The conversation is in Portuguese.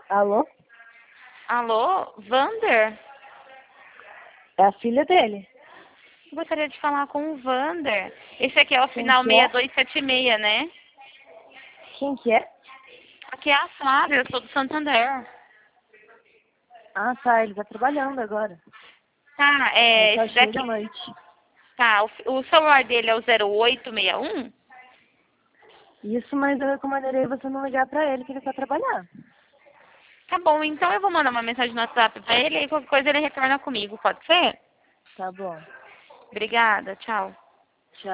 Alô? Alô, Vander? É a filha dele. Gostaria de falar com o Vander. Esse aqui é o Quem final que é? 6276, né? Quem que é? Aqui é a Flávia, eu sou do Santander. Ah, tá. Ele tá trabalhando agora. Tá, Ele só esse chega daqui. à noite. Tá, o celular dele é o 0861? Isso, mas eu recomendaria você não ligar pra ele, que ele tá trabalhando. Tá bom, então eu vou mandar uma mensagem no WhatsApp pra ele e qualquer coisa ele retorna comigo, pode ser? Tá bom. Obrigada, tchau.